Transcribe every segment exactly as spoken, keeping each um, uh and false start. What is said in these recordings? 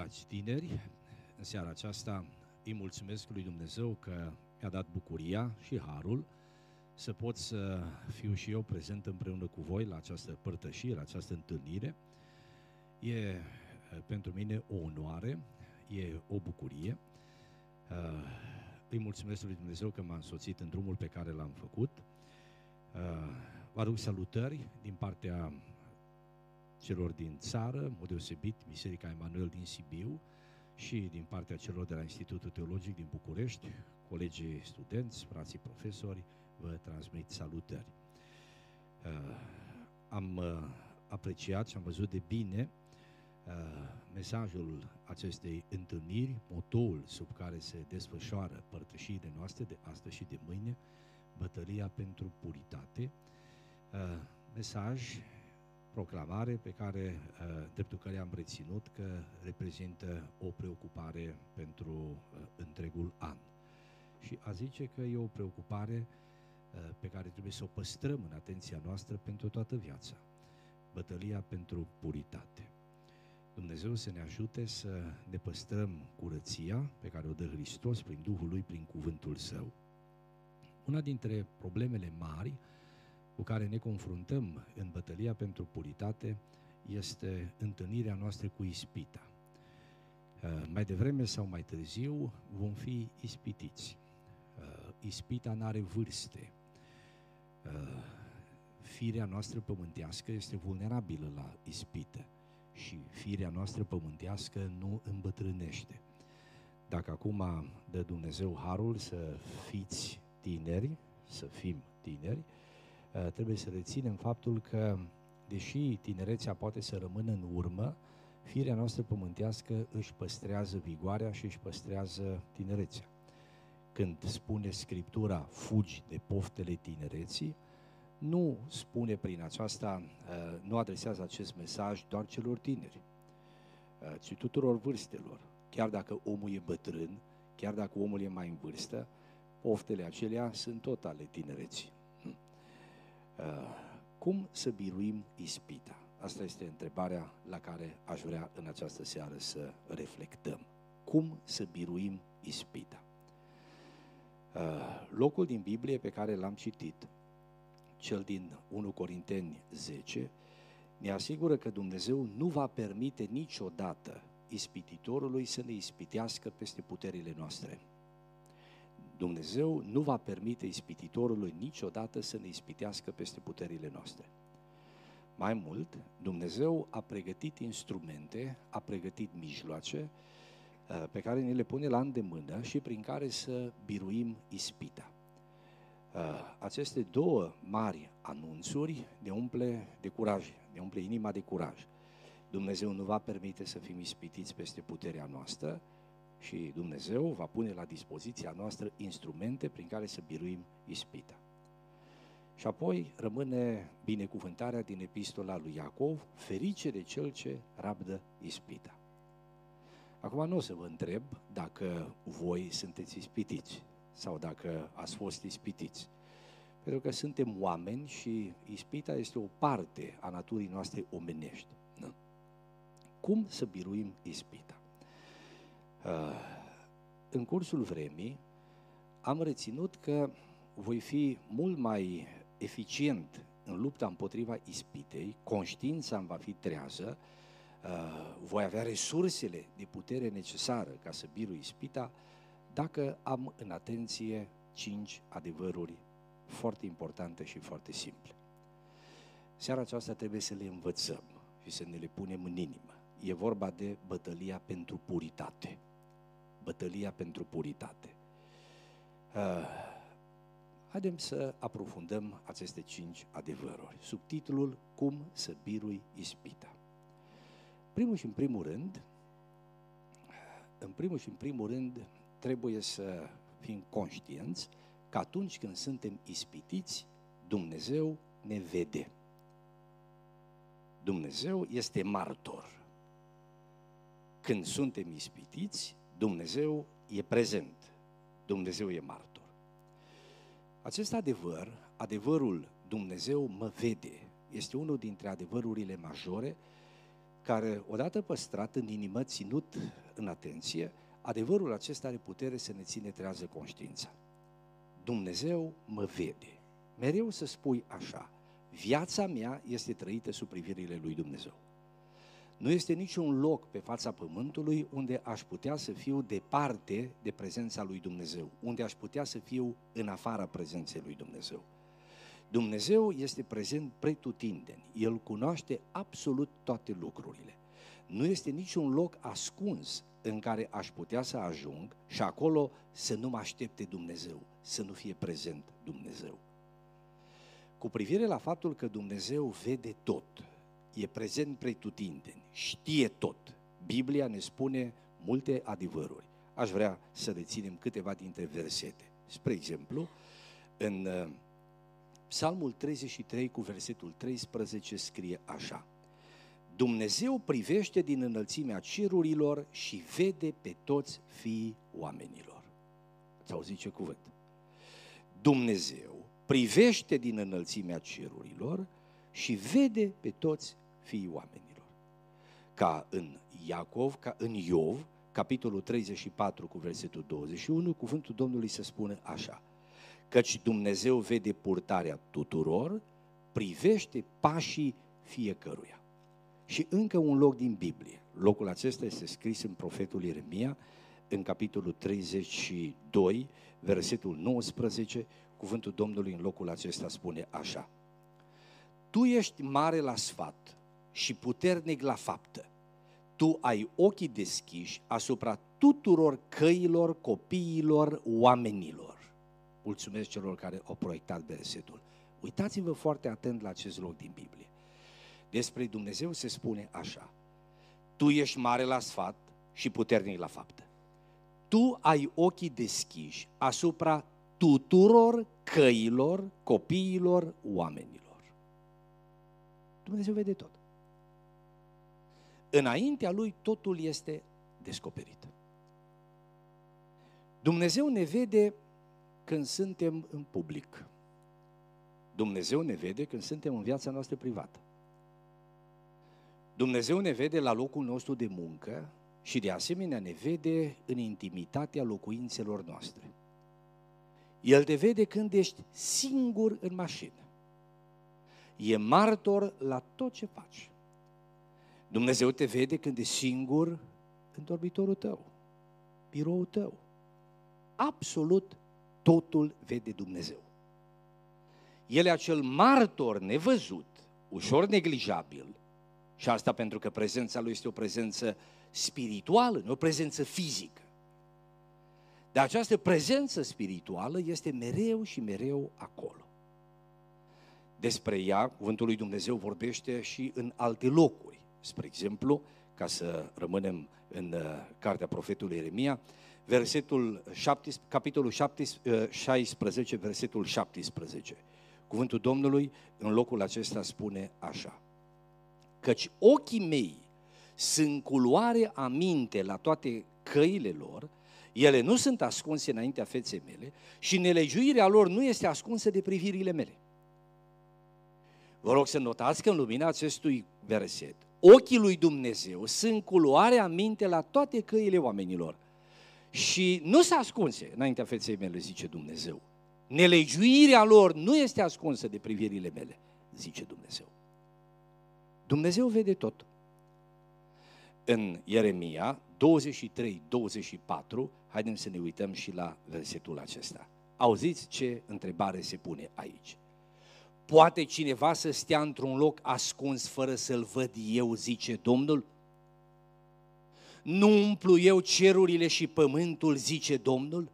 Dragi tineri, în seara aceasta îi mulțumesc lui Dumnezeu că mi-a dat bucuria și harul să pot să fiu și eu prezent împreună cu voi la această părtășie, la această întâlnire. E pentru mine o onoare, e o bucurie. Îi mulțumesc lui Dumnezeu că m-a însoțit în drumul pe care l-am făcut. Vă aduc salutări din partea celor din țară, în mod deosebit Biserica Emanuel din Sibiu și din partea celor de la Institutul Teologic din București, colegii studenți, frații profesori, vă transmit salutări. Am apreciat și am văzut de bine mesajul acestei întâlniri, motoul sub care se desfășoară părtășiile noastre de astăzi și de mâine, bătălia pentru puritate, mesaj, proclamare pe care, dreptul care am reținut că reprezintă o preocupare pentru întregul an. Și a zice că e o preocupare pe care trebuie să o păstrăm în atenția noastră pentru toată viața. Bătălia pentru puritate. Dumnezeu să ne ajute să ne păstrăm curăția pe care o dă Hristos prin Duhul Lui, prin cuvântul Său. Una dintre problemele mari cu care ne confruntăm în bătălia pentru puritate este întâlnirea noastră cu ispita. Mai devreme sau mai târziu vom fi ispitiți. Ispita n-are vârste. Firea noastră pământească este vulnerabilă la ispită și firea noastră pământească nu îmbătrânește. Dacă acum dă Dumnezeu harul să fiți tineri, să fim tineri, trebuie să reținem faptul că, deși tinerețea poate să rămână în urmă, firea noastră pământească își păstrează vigoarea și își păstrează tinerețea. Când spune Scriptura, fugi de poftele tinereții, nu spune prin aceasta, nu adresează acest mesaj doar celor tineri, ci tuturor vârstelor. Chiar dacă omul e bătrân, chiar dacă omul e mai în vârstă, poftele acelea sunt tot ale tinereții. Cum să biruim ispita? Asta este întrebarea la care aș vrea în această seară să reflectăm. Cum să biruim ispita? Locul din Biblie pe care l-am citit, cel din unu Corinteni zece, ne asigură că Dumnezeu nu va permite niciodată ispititorului să ne ispitească peste puterile noastre. Dumnezeu nu va permite ispititorului niciodată să ne ispitească peste puterile noastre. Mai mult, Dumnezeu a pregătit instrumente, a pregătit mijloace pe care ne le pune la îndemână și prin care să biruim ispita. Aceste două mari anunțuri ne umple de curaj, ne umple inima de curaj. Dumnezeu nu va permite să fim ispitiți peste puterea noastră și Dumnezeu va pune la dispoziția noastră instrumente prin care să biruim ispita. Și apoi rămâne binecuvântarea din epistola lui Iacov, ferice de cel ce rabdă ispita. Acum nu o să vă întreb dacă voi sunteți ispitiți sau dacă ați fost ispitiți, pentru că suntem oameni și ispita este o parte a naturii noastre omenești. Nu? Cum să biruim ispita? În cursul vremii am reținut că voi fi mult mai eficient în lupta împotriva ispitei, conștiința îmi va fi trează, voi avea resursele de putere necesară ca să birui ispita, dacă am în atenție cinci adevăruri foarte importante și foarte simple. Seara aceasta trebuie să le învățăm și să ne le punem în inimă. E vorba de bătălia pentru puritate. Bătălia pentru puritate. Uh, haideți să aprofundăm aceste cinci adevăruri. Subtitlul: Cum să birui ispita. Primul și în primul rând, în primul și în primul rând, trebuie să fim conștienți că atunci când suntem ispitiți, Dumnezeu ne vede. Dumnezeu este martor. Când suntem ispitiți, Dumnezeu e prezent. Dumnezeu e martor. Acest adevăr, adevărul Dumnezeu mă vede, este unul dintre adevărurile majore care, odată păstrat în inimă, ținut în atenție, adevărul acesta are putere să ne ține trează conștiința. Dumnezeu mă vede. Mereu să spui așa, viața mea este trăită sub privirile lui Dumnezeu. Nu este niciun loc pe fața pământului unde aș putea să fiu departe de prezența lui Dumnezeu, unde aș putea să fiu în afara prezenței lui Dumnezeu. Dumnezeu este prezent pretutindeni, El cunoaște absolut toate lucrurile. Nu este niciun loc ascuns în care aș putea să ajung și acolo să nu mă aștepte Dumnezeu, să nu fie prezent Dumnezeu. Cu privire la faptul că Dumnezeu vede tot, e prezent pretutindeni, știe tot, Biblia ne spune multe adevăruri. Aș vrea să reținem câteva dintre versete. Spre exemplu, în Psalmul treizeci și trei cu versetul treisprezece scrie așa: Dumnezeu privește din înălțimea cerurilor și vede pe toți fiii oamenilor. Ați auzit ce cuvânt? Dumnezeu privește din înălțimea cerurilor și vede pe toți fiii oamenilor. Ca în Iacov, ca în Iov, capitolul treizeci și patru cu versetul douăzeci și unu, cuvântul Domnului se spune așa: Căci Dumnezeu vede purtarea tuturor, privește pașii fiecăruia. Și încă un loc din Biblie. Locul acesta este scris în profetul Ieremia, în capitolul treizeci și doi, versetul nouăsprezece, cuvântul Domnului în locul acesta spune așa: Tu ești mare la sfat și puternic la faptă. Tu ai ochii deschiși asupra tuturor căilor, copiilor, oamenilor. Mulțumesc celor care au proiectat versetul. Uitați-vă foarte atent la acest loc din Biblie. Despre Dumnezeu se spune așa: Tu ești mare la sfat și puternic la faptă. Tu ai ochii deschiși asupra tuturor căilor, copiilor, oamenilor. Dumnezeu vede tot. Înaintea Lui totul este descoperit. Dumnezeu ne vede când suntem în public. Dumnezeu ne vede când suntem în viața noastră privată. Dumnezeu ne vede la locul nostru de muncă și de asemenea ne vede în intimitatea locuințelor noastre. El te vede când ești singur în mașină. E martor la tot ce faci. Dumnezeu te vede când ești singur în dormitorul tău, biroul tău. Absolut totul vede Dumnezeu. El e acel martor nevăzut, ușor neglijabil, și asta pentru că prezența Lui este o prezență spirituală, nu o prezență fizică. Dar această prezență spirituală este mereu și mereu acolo. Despre ea, cuvântul lui Dumnezeu vorbește și în alte locuri. Spre exemplu, ca să rămânem în cartea profetului Ieremia, versetul șaptesprezece, capitolul șaisprezece, versetul șaptesprezece. Cuvântul Domnului în locul acesta spune așa: Căci ochii mei sunt cu luare aminte la toate căile lor, ele nu sunt ascunse înaintea feței mele și nelegiuirea lor nu este ascunsă de privirile mele. Vă rog să notați că în lumina acestui verset, ochii lui Dumnezeu sunt cu luare aminte la toate căile oamenilor și nu se ascunse înaintea feței mele, zice Dumnezeu. Nelegiuirea lor nu este ascunsă de privirile mele, zice Dumnezeu. Dumnezeu vede tot. În Ieremia douăzeci și trei douăzeci și patru, haidem să ne uităm și la versetul acesta. Auziți ce întrebare se pune aici? Poate cineva să stea într-un loc ascuns fără să-l văd eu, zice Domnul? Nu umplu eu cerurile și pământul, zice Domnul?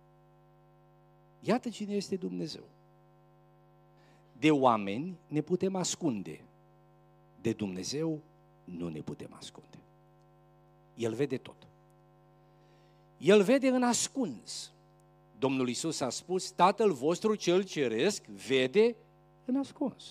Iată cine este Dumnezeu. De oameni ne putem ascunde, de Dumnezeu nu ne putem ascunde. El vede tot. El vede în ascuns. Domnul Iisus a spus: Tatăl vostru cel ceresc vede în ascuns.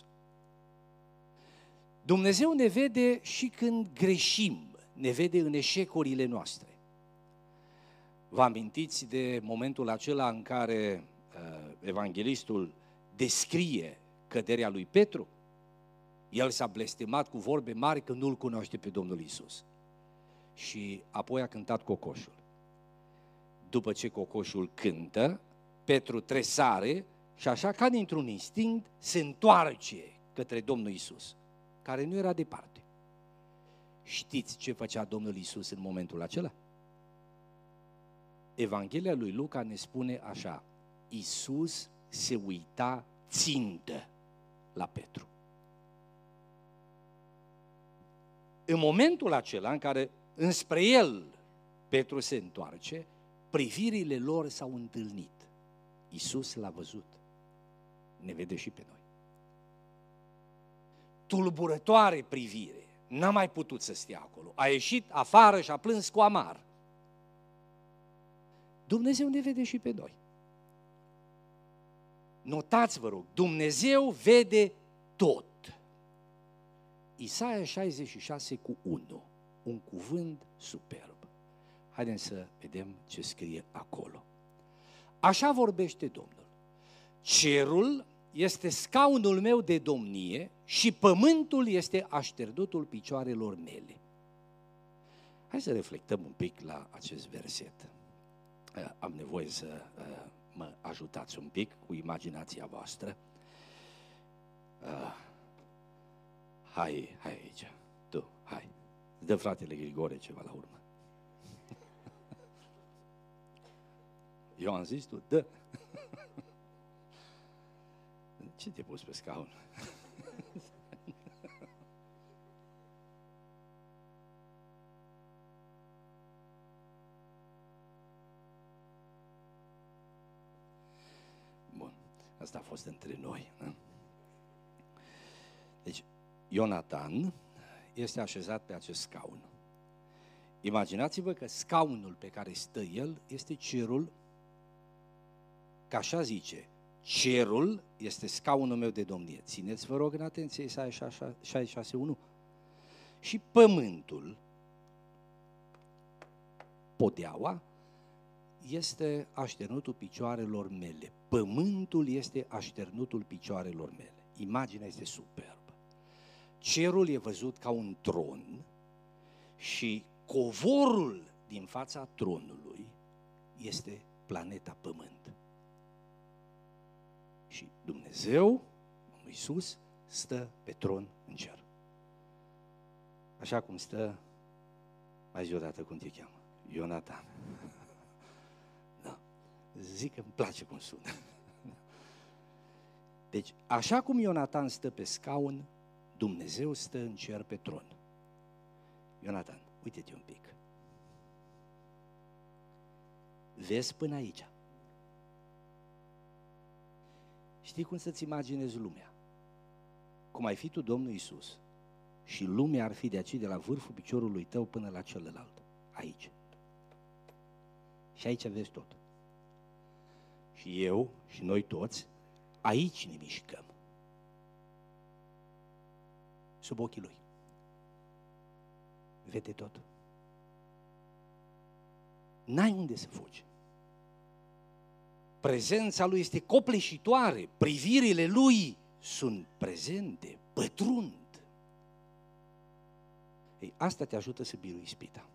Dumnezeu ne vede și când greșim, ne vede în eșecurile noastre. Vă amintiți de momentul acela în care uh, evanghelistul descrie căderea lui Petru? El s-a blestemat cu vorbe mari că nu-L cunoaște pe Domnul Iisus. Și apoi a cântat cocoșul. După ce cocoșul cântă, Petru tresare și așa ca dintr-un instinct se întoarce către Domnul Iisus, care nu era departe. Știți ce făcea Domnul Iisus în momentul acela? Evanghelia lui Luca ne spune așa: Iisus se uita țintă la Petru. În momentul acela în care înspre el Petru se întoarce, privirile lor s-au întâlnit. Iisus l-a văzut, ne vede și pe noi. Tulburătoare privire, n-a mai putut să stea acolo. A ieșit afară și a plâns cu amar. Dumnezeu ne vede și pe noi. Notați, vă rog, Dumnezeu vede tot. Isaia șaizeci și șase cu unu, un cuvânt superb. Haideți să vedem ce scrie acolo. Așa vorbește Domnul: cerul este scaunul meu de domnie și pământul este așternutul picioarelor mele. Hai să reflectăm un pic la acest verset. Am nevoie să mă ajutați un pic cu imaginația voastră. Hai, hai aici, tu, hai. Dă fratele Grigore ceva la urmă. Eu am zis, tu, dă. Ce te-ai pus pe scaun? Bun, asta a fost între noi. Da? Deci, Ionatan este așezat pe acest scaun. Imaginați-vă că scaunul pe care stă el este cerul, că așa zice: cerul este scaunul meu de domnie. Țineți, vă rog, în atenție Isaia șaizeci și șase unu. Și pământul, podeaua, este așternutul picioarelor mele. Pământul este așternutul picioarelor mele. Imaginea este superbă. Cerul e văzut ca un tron și covorul din fața tronului este planeta Pământ. Și Dumnezeu, Domnul Iisus, stă pe tron în cer. Așa cum stă, mai zi odată cum te cheamă, Ionatan. Da. Zic că îmi place cum sună. Deci, așa cum Ionatan stă pe scaun, Dumnezeu stă în cer pe tron. Ionatan, uite-te un pic. Vezi până aici. Știi cum să-ți imaginezi lumea? Cum ai fi tu Domnul Iisus și lumea ar fi de aici, de la vârful piciorului tău până la celălalt. Aici. Și aici vezi tot. Și eu și noi toți, aici ne mișcăm. Sub ochii Lui. Vede tot. N-ai unde să fugi. Prezența Lui este copleșitoare, privirile Lui sunt prezente, pătrund. Ei, asta te ajută să birui ispita.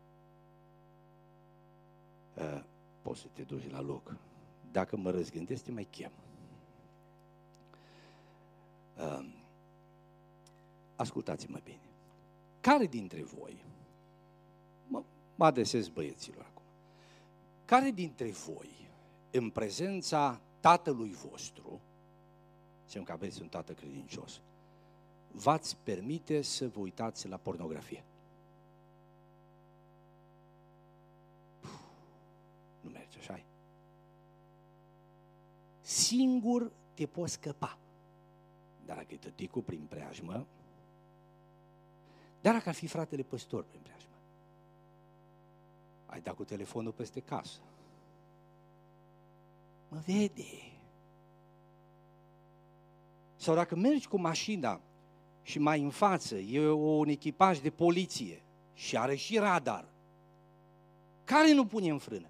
Uh, poți să te duci la loc. Dacă mă răzgândesc, te mai chem. Uh, ascultați-mă bine. Care dintre voi, mă, mă adresez băieților acum, care dintre voi, în prezența tatălui vostru, zicem că aveți un tată credincios, v-ați permite să vă uitați la pornografie? Nu merge, așa-i? Singur te poți scăpa. Dar dacă e tăticul prin preajmă, dar dacă ar fi fratele păstor prin preajmă, ai dat cu telefonul peste casă, mă vede. Sau dacă mergi cu mașina și mai în față e un echipaj de poliție și are și radar, care nu pune în frână?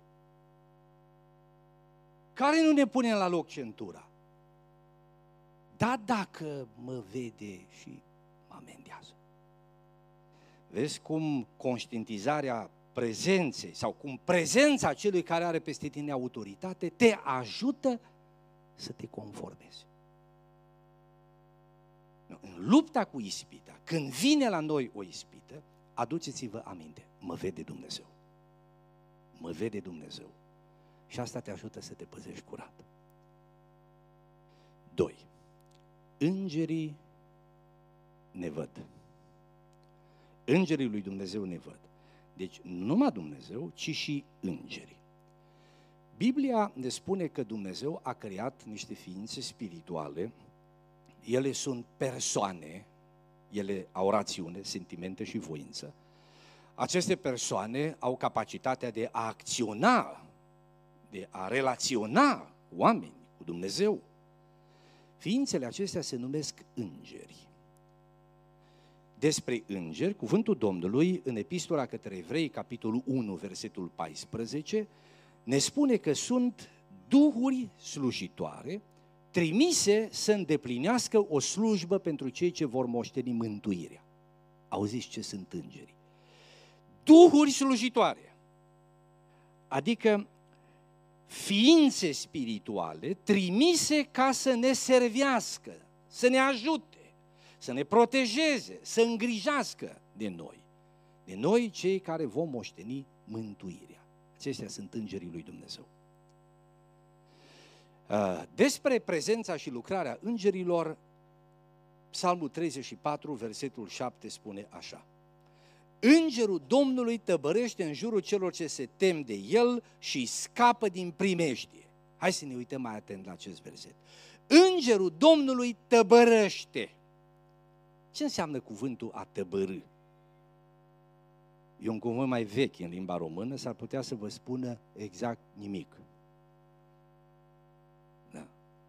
Care nu ne pune la loc centura? Da, dacă mă vede și amendează. Vezi cum conștientizarea prezenței sau cum prezența celui care are peste tine autoritate te ajută să te conformezi. În lupta cu ispita, când vine la noi o ispită, aduceți-vă aminte, mă vede Dumnezeu. Mă vede Dumnezeu. Și asta te ajută să te păzești curat. Doi. Îngerii ne văd. Îngerii lui Dumnezeu ne văd. Deci nu numai Dumnezeu, ci și îngerii. Biblia ne spune că Dumnezeu a creat niște ființe spirituale. Ele sunt persoane, ele au rațiune, sentimente și voință. Aceste persoane au capacitatea de a acționa, de a relaționa oameni cu Dumnezeu. Ființele acestea se numesc îngeri. Despre îngeri, cuvântul Domnului, în Epistola către Evrei, capitolul unu, versetul paisprezece, ne spune că sunt duhuri slujitoare, trimise să îndeplinească o slujbă pentru cei ce vor moșteni mântuirea. Auziți ce sunt îngerii? Duhuri slujitoare, adică ființe spirituale trimise ca să ne servească, să ne ajute, să ne protejeze, să îngrijească de noi, de noi cei care vom moșteni mântuirea. Acestea sunt îngerii lui Dumnezeu. Despre prezența și lucrarea îngerilor, Psalmul treizeci și patru, versetul șapte spune așa: Îngerul Domnului tăbărește în jurul celor ce se tem de el și scapă din primejdie. Hai să ne uităm mai atent la acest verset. Îngerul Domnului tăbărăște. Ce înseamnă cuvântul a tăbărâ? E un cuvânt mai vechi în limba română, s-ar putea să vă spună exact nimic. Da.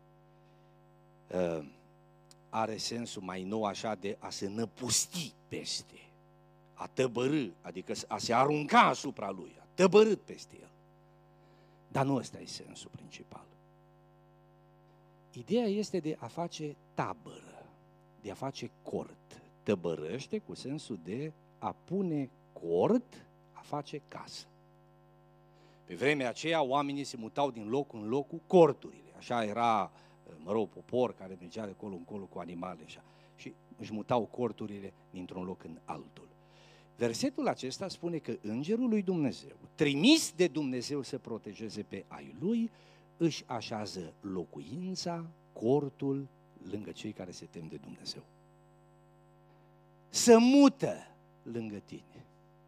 Uh, are sensul mai nou așa de a se năpusti peste. A tăbărâ, adică a se arunca asupra lui, a tăbărât peste el. Dar nu ăsta e sensul principal. Ideea este de a face tabără, de a face cort. Tăbărăște cu sensul de a pune cort, a face casă. Pe vremea aceea oamenii se mutau din loc în loc cu corturile. Așa era, mă rog, popor care mergea de acolo încolo cu animale așa. Și își mutau corturile dintr-un loc în altul. Versetul acesta spune că îngerul lui Dumnezeu, trimis de Dumnezeu să protejeze pe ai lui, își așează locuința, cortul, lângă cei care se tem de Dumnezeu. Să mută lângă tine.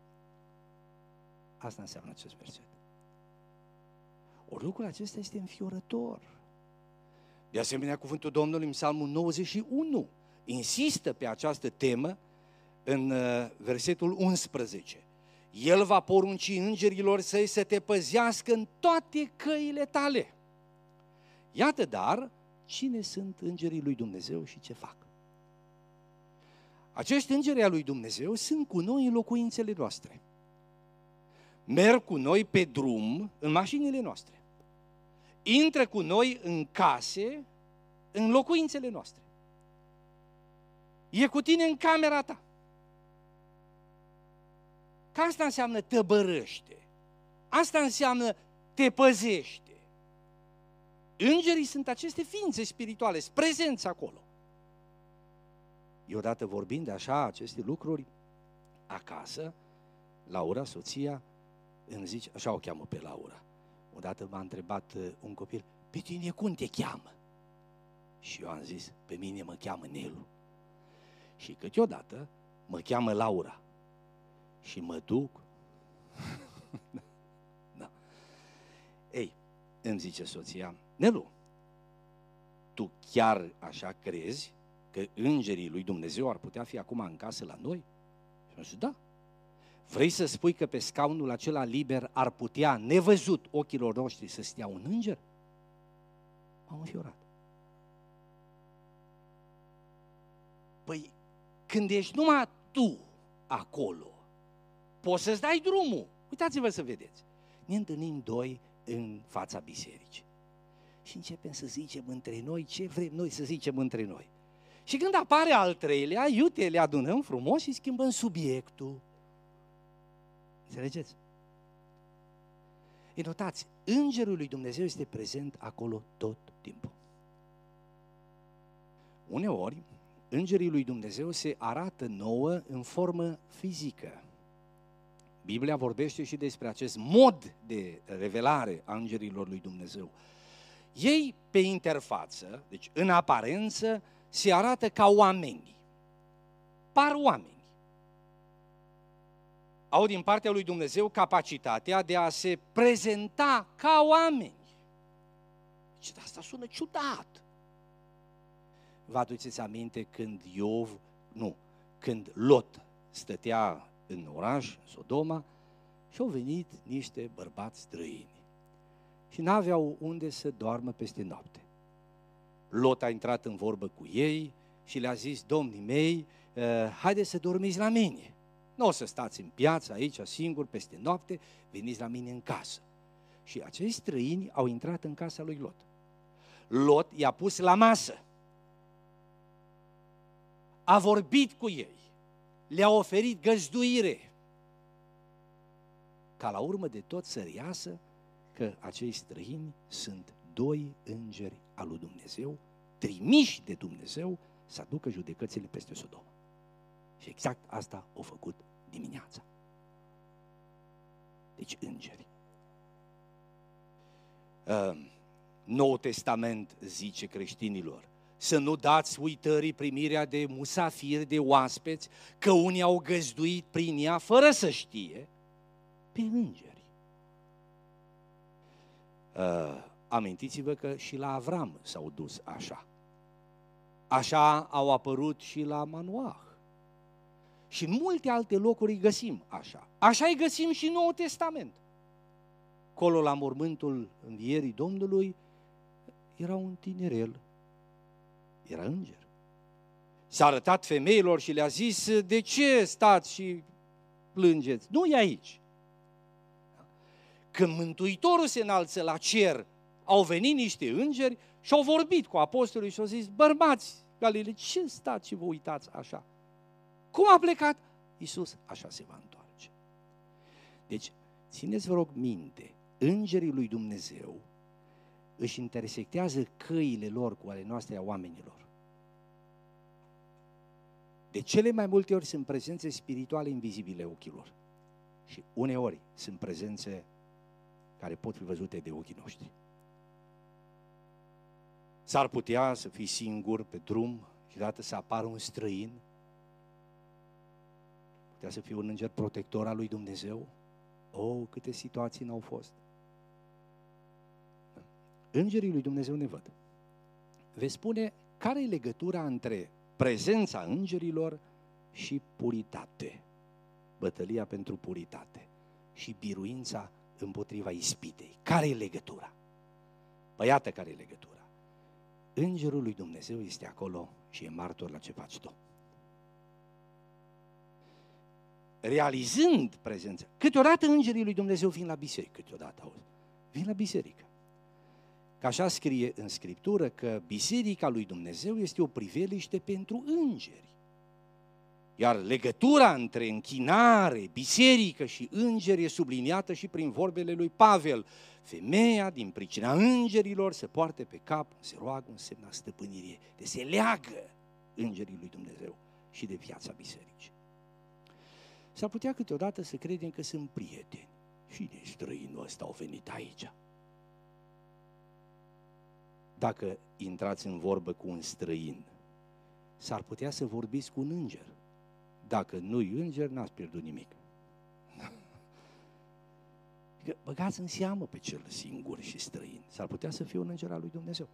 Asta înseamnă acest verset. Ori lucrul acesta este înfiorător. De asemenea, cuvântul Domnului în Psalmul nouăzeci și unu insistă pe această temă în versetul unsprezece. El va porunci îngerilor săi să te păzească în toate căile tale. Iată dar cine sunt îngerii lui Dumnezeu și ce fac. Acești îngeri ai lui Dumnezeu sunt cu noi în locuințele noastre. Merg cu noi pe drum în mașinile noastre. Intră cu noi în case, în locuințele noastre. E cu tine în camera ta. Că asta înseamnă tăbărăște. Asta înseamnă te păzește. Îngerii sunt aceste ființe spirituale, sunt prezenți acolo. Eu odată vorbind de așa aceste lucruri, acasă, Laura, soția, îmi zice, așa o cheamă pe Laura. Odată m-a întrebat un copil, pe tine cum te cheamă? Și eu am zis, pe mine mă cheamă Nelu. Și câteodată mă cheamă Laura. Și mă duc. Da. Ei, îmi zice soția, Nelu, tu chiar așa crezi că îngerii lui Dumnezeu ar putea fi acum în casă la noi? Și am zis, da. Vrei să spui că pe scaunul acela liber ar putea, nevăzut ochilor noștri, să stea un înger? M-am înfiorat. Păi, când ești numai tu acolo, poți să-ți dai drumul. Uitați-vă să vedeți. Ne întâlnim doi în fața bisericii. Și începem să zicem între noi ce vrem noi să zicem între noi. Și când apare al treilea, iute, le adunăm frumos și schimbăm subiectul. Înțelegeți? E, notați, Îngerul lui Dumnezeu este prezent acolo tot timpul. Uneori, Îngerii lui Dumnezeu se arată nouă în formă fizică. Biblia vorbește și despre acest mod de revelare a Îngerilor lui Dumnezeu. Ei, pe interfață, deci în aparență, se arată ca oameni. Par oameni. Au din partea lui Dumnezeu capacitatea de a se prezenta ca oameni. Și asta sună ciudat. Vă aduceți aminte când Iov, nu, când Lot stătea în oraș, Sodoma, și au venit niște bărbați străini și n-aveau unde să doarmă peste noapte. Lot a intrat în vorbă cu ei și le-a zis: domnii mei, haideți să dormiți la mine. Nu o să stați în piață aici singur peste noapte, veniți la mine în casă. Și acei străini au intrat în casa lui Lot. Lot i-a pus la masă. A vorbit cu ei, le-a oferit găzduire, ca la urmă de tot să reiasă că acei străini sunt doi îngeri al lui Dumnezeu, trimiși de Dumnezeu să aducă judecățile peste Sodoma. Și exact asta au făcut dimineața. Deci îngeri. Noul Testament zice creștinilor să nu dați uitării primirea de musafiri, de oaspeți, că unii au găzduit prin ea fără să știe pe îngeri. Uh, amintiți-vă că și la Avram s-au dus așa. Așa au apărut și la Manoah. Și în multe alte locuri îi găsim așa. Așa îi găsim și în Noul Testament. Colo la mormântul învierii Domnului era un tinerel. Era înger. S-a arătat femeilor și le-a zis: de ce stați și plângeți? Nu e aici. Când Mântuitorul se înalță la cer, au venit niște îngeri și au vorbit cu apostolii și au zis: bărbați Galilei, ce stați și vă uitați așa? Cum a plecat? Iisus așa se va întoarce. Deci, țineți vă rog minte, îngerii lui Dumnezeu își intersectează căile lor cu ale noastre a oamenilor. De cele mai multe ori sunt prezențe spirituale invizibile ochilor. Și uneori sunt prezențe care pot fi văzute de ochii noștri. S-ar putea să fii singur pe drum și deodată să apară un străin. Putea să fie un înger protector al lui Dumnezeu. Oh, câte situații n-au fost. Îngerii lui Dumnezeu ne văd. Veți spune, care e legătura între prezența îngerilor și puritate? Bătălia pentru puritate și biruința împotriva ispitei. Care e legătura? Păi iată care e legătura. Îngerul lui Dumnezeu este acolo și e martor la ce faci tu. Realizând prezența, câteodată îngerii lui Dumnezeu vin la biserică, câteodată, auzi, vin la biserică. Că așa scrie în Scriptură că biserica lui Dumnezeu este o priveliște pentru îngeri. Iar legătura între închinare, biserică și îngeri e subliniată și prin vorbele lui Pavel. Femeia, din pricina îngerilor, se poartă pe cap, se roagă un semn al stăpânirii, de se leagă îngerii lui Dumnezeu și de viața bisericii. S-ar putea câteodată să credem că sunt prieteni. Și de străinul ăsta au venit aici. Dacă intrați în vorbă cu un străin, s-ar putea să vorbiți cu un înger. Dacă nu-i înger, n-ați pierdut nimic. Băgați în seamă pe cel singur și străin. S-ar putea să fie un înger al lui Dumnezeu.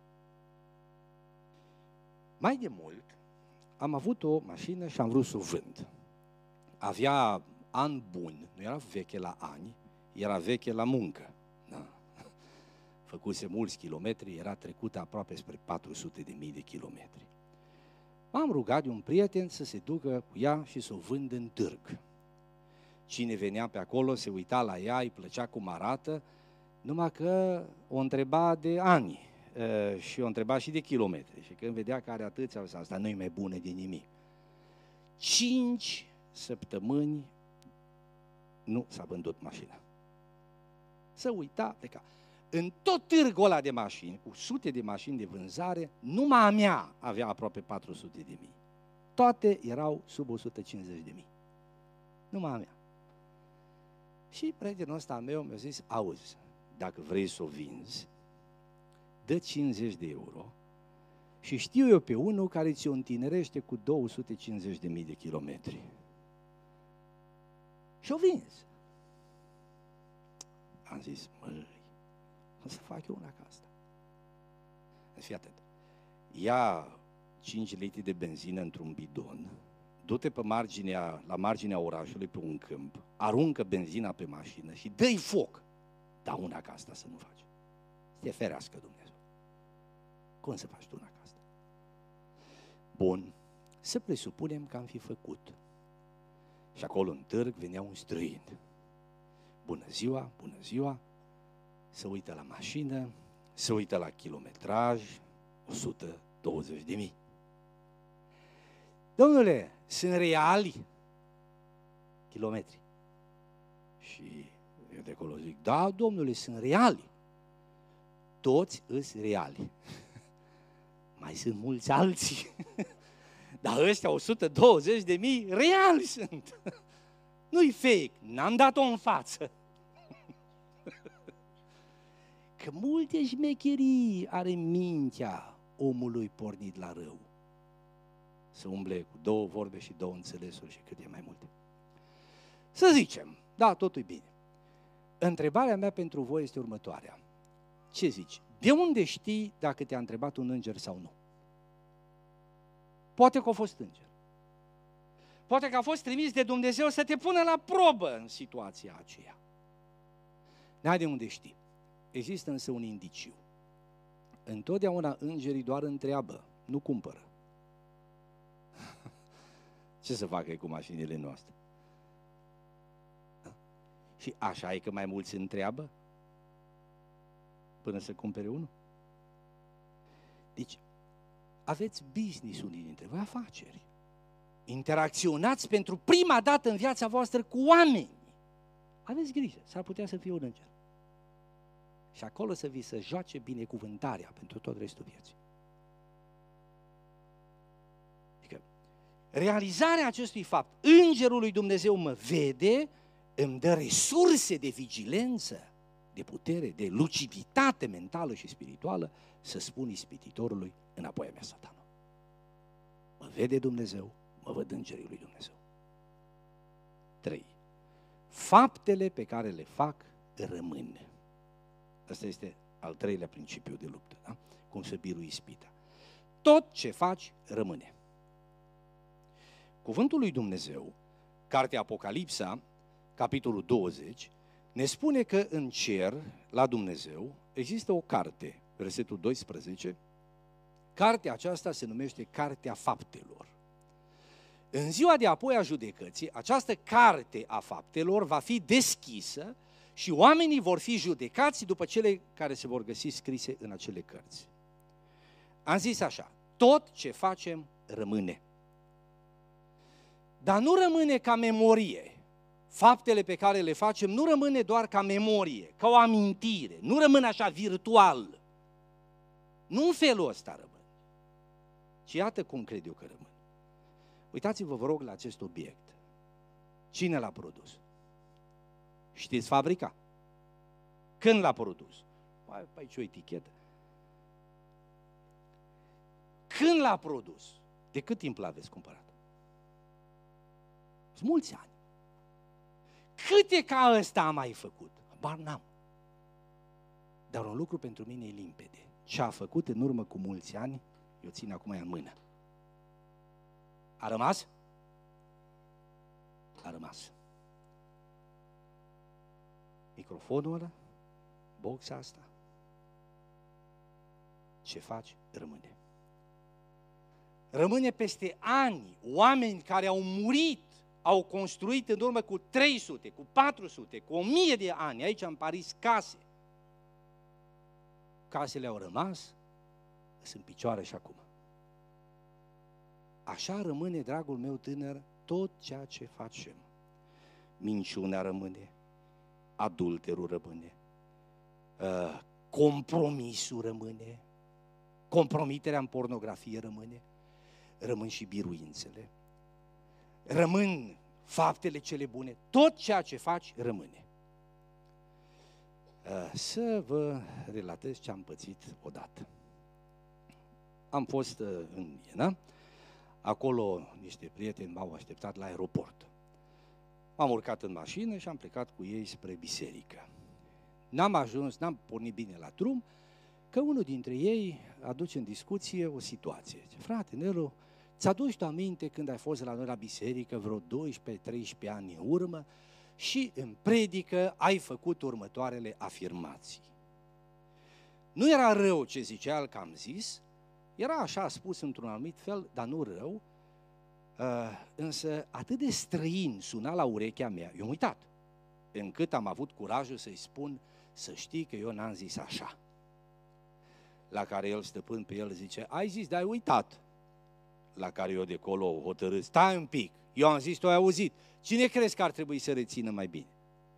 Mai de mult, am avut o mașină și am vrut să o vând. Avea ani buni, nu era veche la ani, era veche la muncă. Da. Făcuse mulți kilometri, era trecută aproape spre patru sute de mii de kilometri. M-am rugat de un prieten să se ducă cu ea și să o vând în târg. Cine venea pe acolo se uita la ea, îi plăcea cum arată, numai că o întreba de ani uh, și o întreba și de kilometri. Și când vedea că are atâția, asta nu e mai bună de nimic. Cinci săptămâni nu s-a vândut mașina. Să uita, pleca. În tot târgul ăla de mașini, cu sute de mașini de vânzare, numai a mea avea aproape patru sute de mii. Toate erau sub o sută cincizeci de mii. Numai a mea. Și prietenul ăsta meu mi-a zis, auzi, dacă vrei să o vinzi, dă cincizeci de euro și știu eu pe unul care ți-o întinerește cu două sute cincizeci de mii de kilometri. Și o vinzi. Am zis, măi, o să fac eu una ca asta. Fii atent. Ia cinci litri de benzină într-un bidon, du-te pe marginea, la marginea orașului pe un câmp, aruncă benzina pe mașină și dă-i foc. Dar una ca asta să nu faci. Să te ferească Dumnezeu. Cum să faci tu una ca asta? Bun, să presupunem că am fi făcut. Și acolo în târg venea un străin. Bună ziua, bună ziua, se uită la mașină, se uită la kilometraj, o sută douăzeci de mii. Domnule, sunt reali kilometri. Și eu de acolo zic, da, domnule, sunt reali. Toți îs reali. Mai sunt mulți alții. Dar ăștia o sută douăzeci de mii reali sunt. Nu-i fake, n-am dat-o în față. Că multe șmecherii are mintea omului pornit la rău. Să umble cu două vorbe și două înțelesuri și cât e mai multe. Să zicem, da, totul e bine. Întrebarea mea pentru voi este următoarea. Ce zici? De unde știi dacă te-a întrebat un înger sau nu? Poate că a fost înger. Poate că a fost trimis de Dumnezeu să te pună la probă în situația aceea. N-ai de unde știi. Există însă un indiciu. Întotdeauna îngerii doar întreabă, nu cumpără. Ce să facă cu mașinile noastre? Da? Și așa e că mai mulți întreabă până să cumpere unul? Deci, aveți business unii dintre voi, afaceri. Interacționați pentru prima dată în viața voastră cu oameni. Aveți grijă, s-ar putea să fie un înger. Și acolo să vi se joace binecuvântarea pentru tot restul vieții. Adică, realizarea acestui fapt, îngerul lui Dumnezeu mă vede, îmi dă resurse de vigilență, de putere, de luciditate mentală și spirituală, să spun ispititorului, înapoi a mea, Satana. Mă vede Dumnezeu, mă văd îngerii lui Dumnezeu. trei. Faptele pe care le fac rămân. Asta este al treilea principiu de luptă, da? Cum să birui ispita. Tot ce faci rămâne. Cuvântul lui Dumnezeu, cartea Apocalipsa, capitolul douăzeci, ne spune că în cer, la Dumnezeu, există o carte, versetul doisprezece, cartea aceasta se numește Cartea Faptelor. În ziua de apoi a judecății, această carte a faptelor va fi deschisă și oamenii vor fi judecați după cele care se vor găsi scrise în acele cărți. Am zis așa, tot ce facem rămâne. Dar nu rămâne ca memorie. Faptele pe care le facem nu rămâne doar ca memorie, ca o amintire, nu rămâne așa virtual. Nu în felul ăsta rămân. Ci iată cum cred eu că rămân. Uitați-vă, vă rog, la acest obiect. Cine l-a produs? Știți fabrica? Când l-a produs? Păi aici o etichetă. Când l-a produs? De cât timp l-aveți cumpărat? Sunt mulți ani. Câte ca ăsta am mai făcut? Bar n-am. Dar un lucru pentru mine e limpede. Ce a făcut în urmă cu mulți ani, eu țin acum în mână. A rămas? A rămas. Microfonul ăla, boxa asta, ce faci, rămâne. Rămâne peste ani, oameni care au murit, au construit în urmă cu trei sute, cu patru sute, cu o mie de ani, aici în Paris, case. Casele au rămas, sunt picioare și acum. Așa rămâne, dragul meu tânăr, tot ceea ce facem. Minciunea rămâne, adulterul rămâne, compromisul rămâne, compromiterea în pornografie rămâne, rămân și biruințele, rămân faptele cele bune, tot ceea ce faci rămâne. Să vă relatez ce am pățit odată. Am fost în Viena, acolo niște prieteni m-au așteptat la aeroport. M-am urcat în mașină și am plecat cu ei spre biserică. N-am ajuns, n-am pornit bine la drum, că unul dintre ei aduce în discuție o situație. Zice, frate, Nelu, ți-aduci tu aminte când ai fost la noi la biserică vreo doisprezece treisprezece ani în urmă și în predică ai făcut următoarele afirmații. Nu era rău ce zicea el că am zis, era așa spus într-un anumit fel, dar nu rău, însă atât de străin suna la urechea mea, eu am uitat, încât am avut curajul să-i spun, să știi că eu n-am zis așa. La care el, stăpân pe el, zice, ai zis, dar ai uitat. La care eu de acolo hotărât, stai un pic, eu am zis, tu ai auzit, cine crezi că ar trebui să rețină mai bine?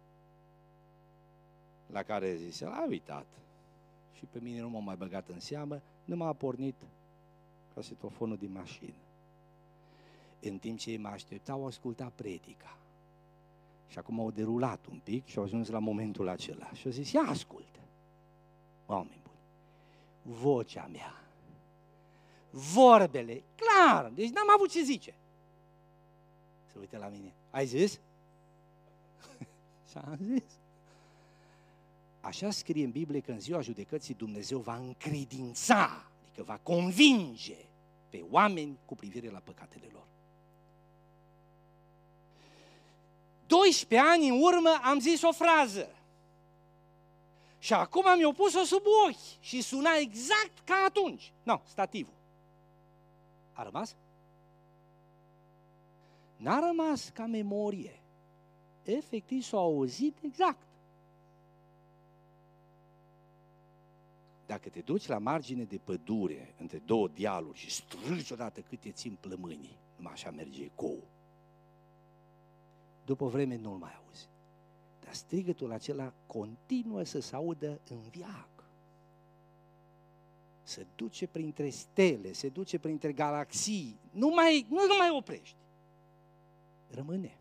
La care zice, ai uitat. Și pe mine nu m-a mai băgat în seamă, nu m-a pornit casetofonul din mașină. În timp ce ei mă așteptau, au ascultat predica. Și acum au derulat un pic și au ajuns la momentul acela. Și au zis, ia ascultă, oameni buni, vocea mea, vorbele, clar, deci n-am avut ce zice. Se uită la mine, ai zis? Și am zis. Așa scrie în Biblie că în ziua judecății Dumnezeu va încredința, adică va convinge pe oameni cu privire la păcatele lor. doisprezece ani în urmă am zis o frază și acum mi-au pus-o sub ochi și suna exact ca atunci. Nu, stativul. A rămas? N-a rămas ca memorie. Efectiv s-a auzit exact. Dacă te duci la margine de pădure, între două dealuri și strâgi odată cât te țin plămânii, numai așa merge ecou. După o vreme nu-l mai auzi. Dar strigătul acela continuă să se audă în veac. Se duce printre stele, se duce printre galaxii, nu mai, nu, nu mai oprești. Rămâne.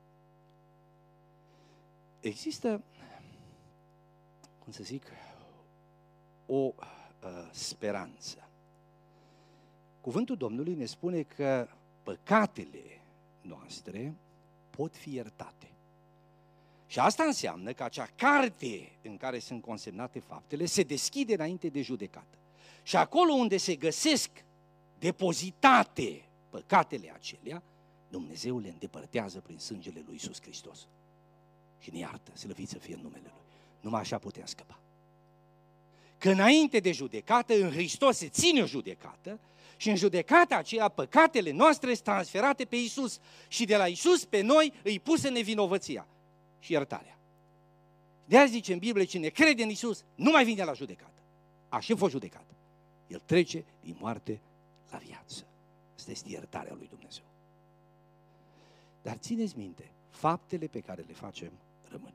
Există, cum să zic, o uh, speranță. Cuvântul Domnului ne spune că păcatele noastre pot fi iertate. Și asta înseamnă că acea carte în care sunt consemnate faptele se deschide înainte de judecată. Și acolo unde se găsesc depozitate păcatele acelea, Dumnezeu le îndepărtează prin sângele lui Iisus Hristos. Și ne iartă, slăvit să fie în numele Lui. Numai așa putem scăpa. Că înainte de judecată, în Hristos se ține o judecată și în judecata aceea păcatele noastre sunt transferate pe Iisus și de la Iisus pe noi îi pusă nevinovăția și iertarea. De-aia zice în Biblie, cine crede în Iisus nu mai vine la judecată. A și fost judecat. El trece din moarte la viață. Asta este iertarea lui Dumnezeu. Dar țineți minte, faptele pe care le facem rămân.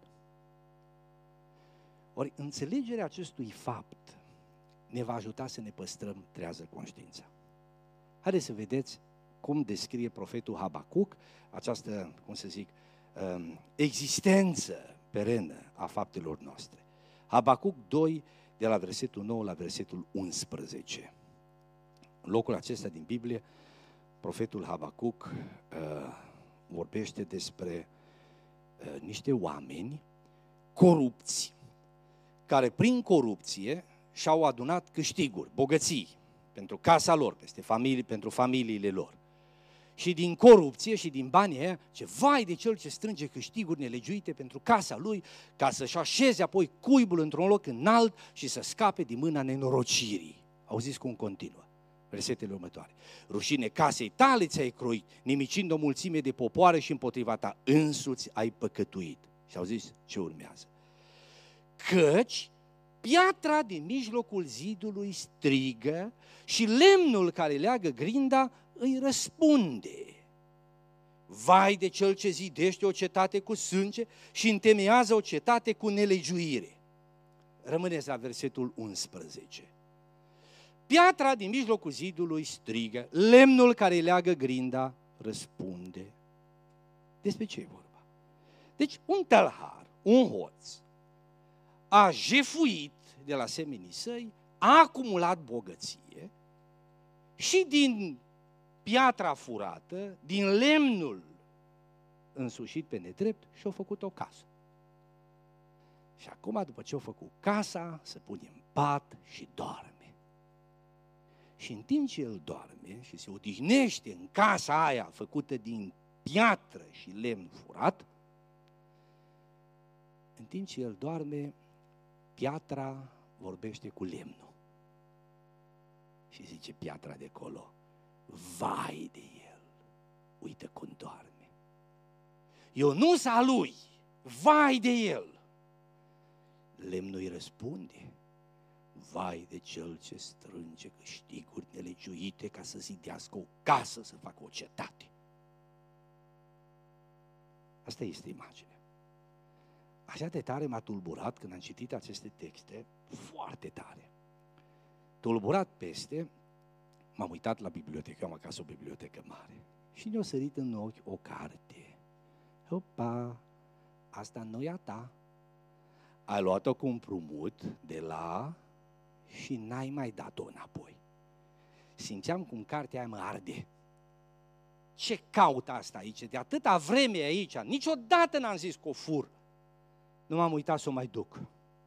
Ori înțelegerea acestui fapt ne va ajuta să ne păstrăm trează conștiința. Haideți să vedeți cum descrie profetul Habacuc această, cum să zic, existență perenă a faptelor noastre. Habacuc doi, de la versetul nouă la versetul unsprezece. În locul acesta din Biblie, profetul Habacuc uh, vorbește despre uh, niște oameni corupți, care prin corupție și-au adunat câștiguri, bogății, pentru casa lor, peste familii, pentru familiile lor. Și din corupție și din banii aia, ce vai de cel ce strânge câștiguri nelegiuite pentru casa lui, ca să-și așeze apoi cuibul într-un loc înalt și să scape din mâna nenorocirii. Auziți cum continuă versetele următoare. Rușine casei tale ți-ai croit, nimicind o mulțime de popoare și împotriva ta însuți ai păcătuit. Și auziți ce urmează. Căci piatra din mijlocul zidului strigă și lemnul care leagă grinda îi răspunde. Vai de cel ce zidește o cetate cu sânge și întemeiază o cetate cu nelegiuire. Rămâneți la versetul unsprezece. Piatra din mijlocul zidului strigă, lemnul care leagă grinda răspunde. Despre ce e vorba? Deci un tălhar, un hoț, a jefuit de la semenii săi, a acumulat bogăție și din piatra furată, din lemnul însușit pe nedrept, și-a făcut o casă. Și acum, după ce a făcut casa, se pune în pat și doarme. Și în timp ce el doarme și se odihnește în casa aia făcută din piatră și lemn furat, în timp ce el doarme, piatra vorbește cu lemnul. Și zice piatra de acolo, vai de el, uite cum doarme. Eu nu sa lui, vai de el. Lemnul îi răspunde, vai de cel ce strânge câștiguri nelegiuite ca să zidească o casă, să facă o cetate. Asta este imaginea. Așa de tare m-a tulburat când am citit aceste texte, foarte tare. Tulburat peste, m-am uitat la bibliotecă, eu am acasă o bibliotecă mare, și ne-a sărit în ochi o carte. Opa, asta nu e a ta. Ai luat-o cu împrumut de la și n-ai mai dat-o înapoi. Simțeam cum cartea aia mă arde. Ce caut asta aici? De atâta vreme aici, niciodată n-am zis că o fur. Nu m-am uitat să o mai duc.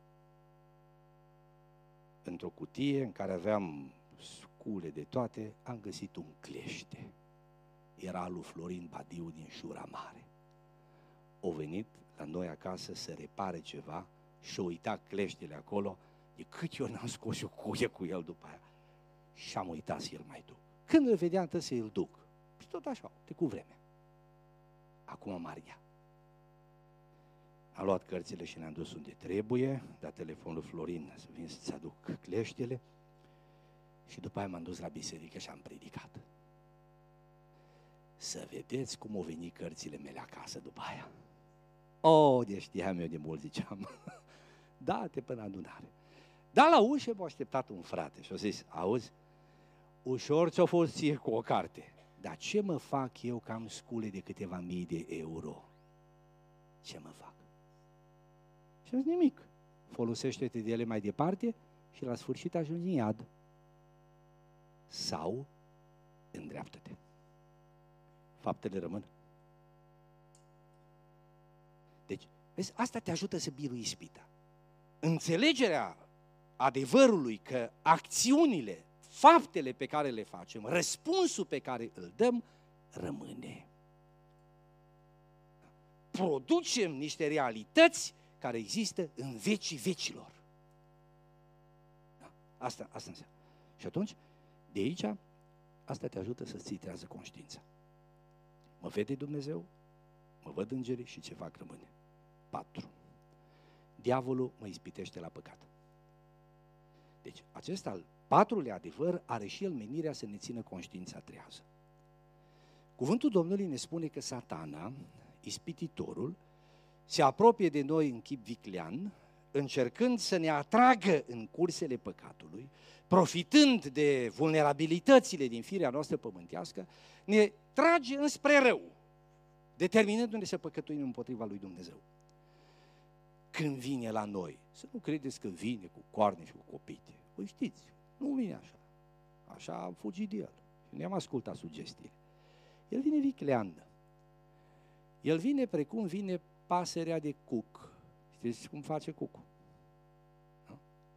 Într-o cutie în care aveam scule de toate, am găsit un clește. Era lui Florin Badiu din Șura Mare. O venit la noi acasă să repare ceva și-a uitat cleștele acolo, de cât eu n-am scos o cuie cu el după aia. Și am uitat să-l mai duc. Când îl vedeam, trebuie să-l duc. Și tot așa, de cu vreme. Acum Maria. Am luat cărțile și ne-am dus unde trebuie, dat telefonul Florin să vin să-ți aduc cleștele și după aia m-am dus la biserică și am predicat. Să vedeți cum au venit cărțile mele acasă după aia. Oh, de știam eu de mult, ziceam. Da-te până adunare. Dar la ușă m-a așteptat un frate și a zis, auzi, ușor ți-o fost ție cu o carte, dar ce mă fac eu că am scule de câteva mii de euro? Ce mă fac? Și am zis, nimic. Folosește-te de ele mai departe și la sfârșit ajungi în iad. Sau îndreaptă-te. Faptele rămân. Deci, vezi, asta te ajută să birui ispita. Înțelegerea adevărului că acțiunile, faptele pe care le facem, răspunsul pe care îl dăm, rămâne. Producem niște realități care există în vecii vecilor. Da? Asta, asta înseamnă. Și atunci, de aici, asta te ajută să-ți ții trează conștiința. Mă vede Dumnezeu, mă văd îngerii și ce fac rămâne. Patru. Diavolul mă ispitește la păcat. Deci, acest al patrulea adevăr are și el menirea să ne țină conștiința trează. Cuvântul Domnului ne spune că Satana, ispititorul, se apropie de noi în chip viclean, încercând să ne atragă în cursele păcatului, profitând de vulnerabilitățile din firea noastră pământească, ne trage înspre rău, determinându-ne să păcătuim împotriva lui Dumnezeu. Când vine la noi, să nu credeți că vine cu coarne și cu copite. Voi știți, nu vine așa. Așa am fugit de el. Și ne-am ascultat sugestiile. El vine viclean. El vine precum vine pasărea de cuc. Știți cum face cucul? Da?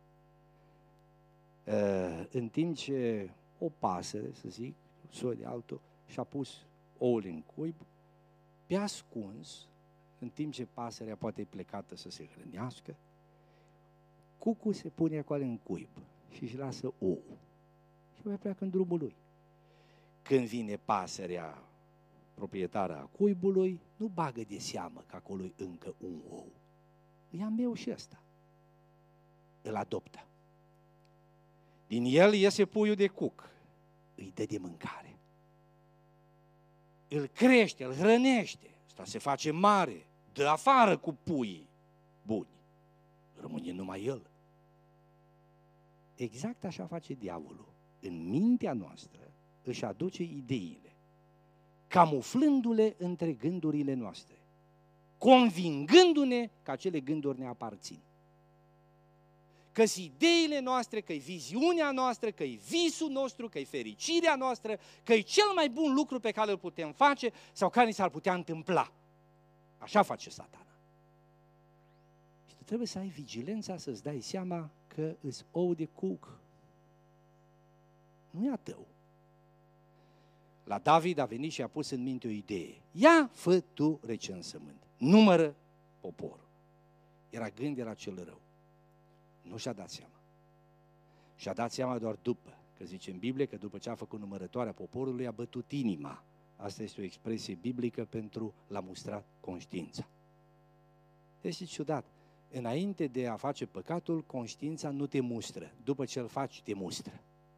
Uh, în timp ce o pasăre, să zic, soi de altul, și-a pus ouăle în cuib, pe ascuns, în timp ce pasărea poate e plecată să se hrănească, cucul se pune acolo în cuib și își lasă ou. Și mai pleacă în drumul lui. Când vine pasărea proprietară a cuibului, nu bagă de seamă că acolo e încă un ou. E a meu și ăsta. îl adoptă. Din el iese puiul de cuc, îi dă de mâncare. Îl crește, îl hrănește, ăsta se face mare, dă afară cu puii buni. Rămâne numai el. Exact așa face diavolul. În mintea noastră își aduce ideile, camuflându-le între gândurile noastre, convingându-ne că acele gânduri ne aparțin. Că-s ideile noastre, că-i viziunea noastră, că-i visul nostru, că-i fericirea noastră, că-i cel mai bun lucru pe care îl putem face sau care ni s-ar putea întâmpla. Așa face Satana. Și tu trebuie să ai vigilența să-ți dai seama că îți ou de cuc. Nu e a tău. La David a venit și a pus în minte o idee. Ia, fă tu recensământ. Numără poporul. Era gând, era cel rău. Nu și-a dat seama. Și-a dat seama doar după. Că zice în Biblie că după ce a făcut numărătoarea poporului a bătut inima. Asta este o expresie biblică pentru l-a mustrat conștiința. Este ciudat. Înainte de a face păcatul, conștiința nu te mustră. După ce îl faci, te mustră.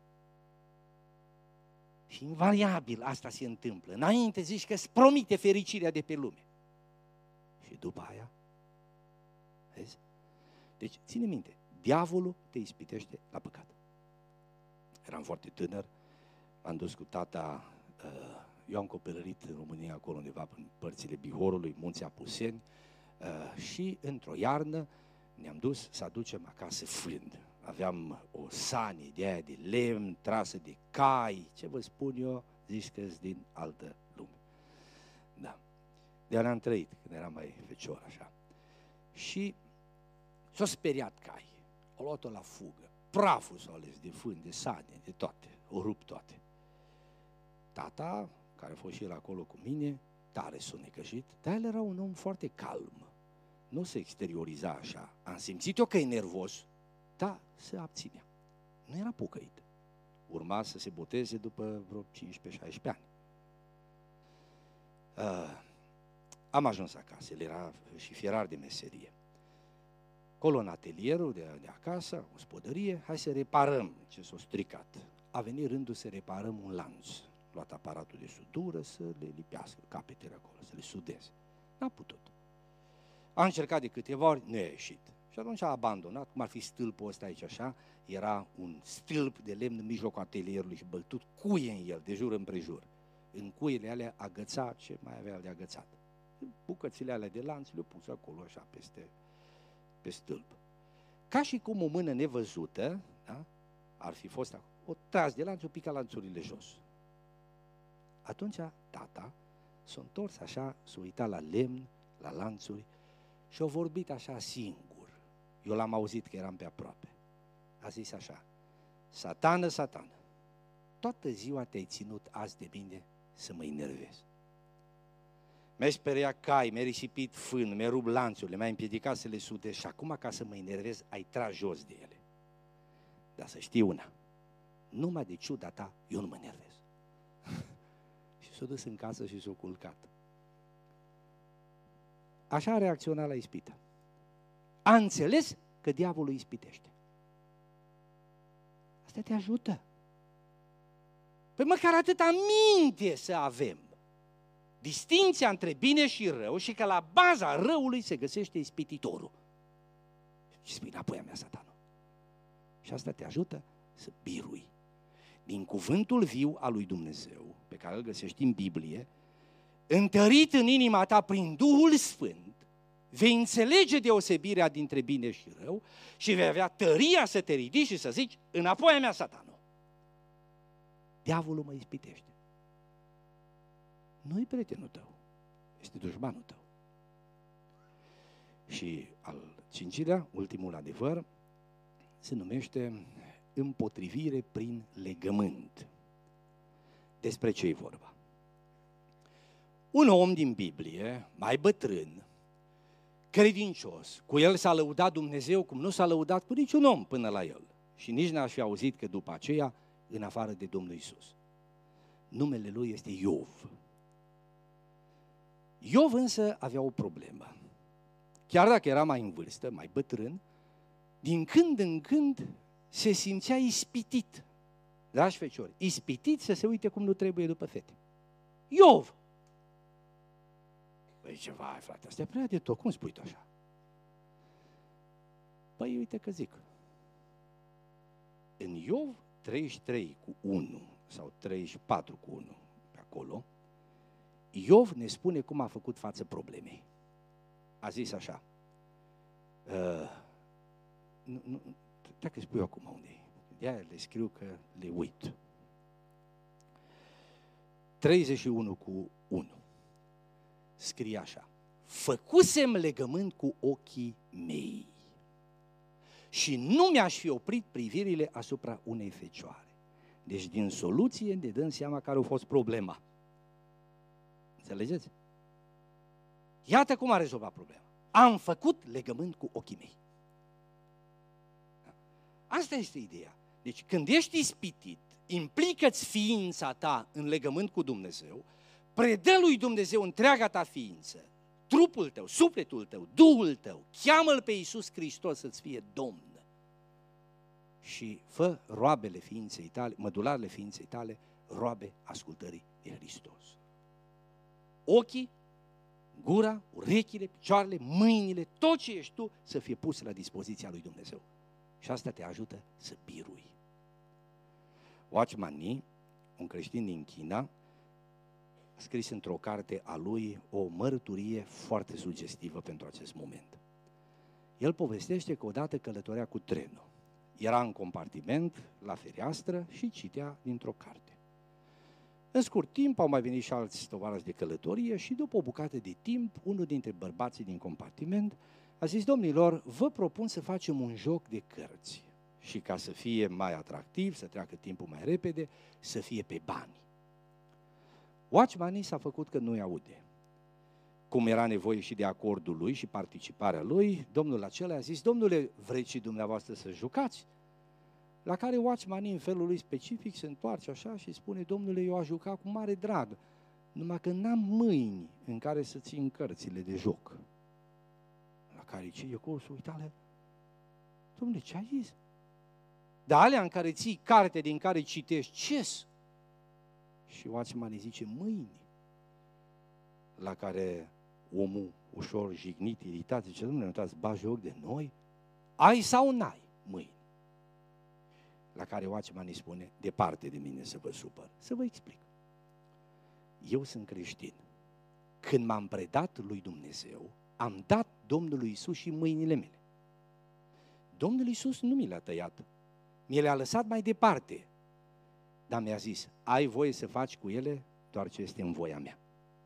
Și invariabil asta se întâmplă. Înainte zici că îți promite fericirea de pe lume. Și după aia, vezi? Deci, ține minte, diavolul te ispitește la păcat. Eram foarte tânăr, m-am dus cu tata, eu am copilărit în România, acolo undeva în părțile Bihorului, Munții Apuseni, și într-o iarnă ne-am dus să aducem acasă fând. Aveam o sanie de aia de lemn, trasă de cai, ce vă spun eu, zici că-s din altă lume. Da. De-aia le-am trăit, când eram mai fecior, așa. Și s-a speriat cai, au luat-o la fugă, praful s-a ales de fân, de sanie, de toate, o rup toate. Tata, care a fost și el acolo cu mine, tare s-a necăjit, dar el era un om foarte calm, nu se exterioriza așa. Am simțit eu că e nervos, dar se abținea. Nu era pocăit. Urma să se boteze după vreo cincisprezece șaisprezece ani. Uh, am ajuns acasă, el era și fierar de meserie. Acolo în atelierul de, de acasă, gospodărie, hai să reparăm ce s-a stricat. A venit rândul să reparăm un lanț. Luat aparatul de sudură să le lipească capetele acolo, să le sudeze. N-a putut. A încercat de câteva ori, nu a ieșit. Și atunci a abandonat, cum ar fi stâlpul ăsta aici așa, era un stâlp de lemn în mijlocul atelierului și băltut cuie în el, de jur împrejur. În cuiele alea agăța ce mai avea de agățat. Bucățile alea de lanț le-au pus acolo așa peste, pe stâlp. Ca și cum o mână nevăzută, da, ar fi fost acolo, o tras de lanț, o pica lanțurile jos. Atunci tata s-a întors așa, s-a uitat la lemn, la lanțuri și a vorbit așa singur. Eu l-am auzit că eram pe aproape. A zis așa: Satană, satană, toată ziua te-ai ținut azi de mine să mă enervezi. Mi-ai speriat cai, mi-ai risipit fân, mi-ai rupt lanțurile, mi-ai împiedicat să le sudezi și acum ca să mă enervez ai tras jos de ele. Dar să știi una, numai de ciuda ta eu nu mă enervez. Și s-a dus în casă și s-a culcat. Așa a reacționat la ispită. A înțeles că diavolul îi ispitește. Asta te ajută. Păi măcar atâta minte să avem. Distinția între bine și rău și că la baza răului se găsește ispititorul. Și spui înapoi a mea, satanul. Și asta te ajută să birui. Din cuvântul viu al lui Dumnezeu, pe care îl găsești în Biblie, întărit în inima ta prin Duhul Sfânt, vei înțelege deosebirea dintre bine și rău și vei avea tăria să te ridici și să zici înapoi a mea, satanul. Diavolul mă ispitește. Nu-i prietenul tău, este dușmanul tău. Și al cincilea, ultimul adevăr, se numește împotrivire prin legământ. Despre ce e vorba? Un om din Biblie, mai bătrân, credincios, cu el s-a lăudat Dumnezeu cum nu s-a lăudat cu niciun om până la el. Și nici n-aș fi auzit că după aceea, în afară de Domnul Iisus. Numele lui este Iov. Iov însă avea o problemă. Chiar dacă era mai în vârstă, mai bătrân, din când în când se simțea ispitit. Dragi feciori, ispitit să se uite cum nu trebuie după fete. Iov! Păi ce vai, frate, asta e prea de tot, cum spui tu așa? Păi uite că zic. În Iov treizeci și trei cu unu sau treizeci și patru cu unu, pe acolo, Iov ne spune cum a făcut față problemei. A zis așa, uh, nu, nu, dacă spui eu acum unde e, de-aia le scriu că le uit. treizeci și unu cu unu. Scrie așa, făcusem legământ cu ochii mei și nu mi-aș fi oprit privirile asupra unei fecioare. Deci din soluție ne dăm seama care a fost problema. Înțelegeți? Iată cum a rezolvat problema. Am făcut legământ cu ochii mei. Asta este ideea. Deci când ești ispitit, implică-ți ființa ta în legământ cu Dumnezeu, predă lui Dumnezeu întreaga ta ființă, trupul tău, sufletul tău, Duhul tău, cheamă-L pe Iisus Hristos să-ți fie Domn și fă roabele ființei tale, mădularele ființei tale, roabe ascultării de Hristos. Ochii, gura, urechile, picioarele, mâinile, tot ce ești tu să fie pus la dispoziția lui Dumnezeu. Și asta te ajută să birui. Watchman Nee, un creștin din China, a scris într-o carte a lui o mărturie foarte sugestivă pentru acest moment. El povestește că odată călătorea cu trenul. Era în compartiment, la fereastră și citea dintr-o carte. În scurt timp au mai venit și alți tovarăși de călătorie și după o bucată de timp, unul dintre bărbații din compartiment a zis, domnilor, vă propun să facem un joc de cărți și ca să fie mai atractiv, să treacă timpul mai repede, să fie pe bani. Watchman Nee s-a făcut că nu-i aude. Cum era nevoie și de acordul lui și participarea lui, domnul acela a zis, domnule, vreți și dumneavoastră să jucați? La care Watchman Nee, în felul lui specific, se întoarce așa și spune, domnule, eu aș juca cu mare drag, numai că n-am mâini în care să țin cărțile de joc. La care cei acolo se uita la, domnule, ce ai zis? Dar alea în care ții carte din care citești, ce-s? Și Watchman Nee zice, mâini. La care omul ușor jignit, iritat, zice, domnule, nu te-ați bat joc de noi? Ai sau n-ai mâini? La care Watchman Nee spune, departe de mine să vă supăr. Să vă explic. Eu sunt creștin. Când m-am predat lui Dumnezeu, am dat Domnului Iisus și mâinile mele. Domnul Iisus nu mi le-a tăiat. Mi le-a lăsat mai departe. Dar mi-a zis, ai voie să faci cu ele doar ce este în voia mea.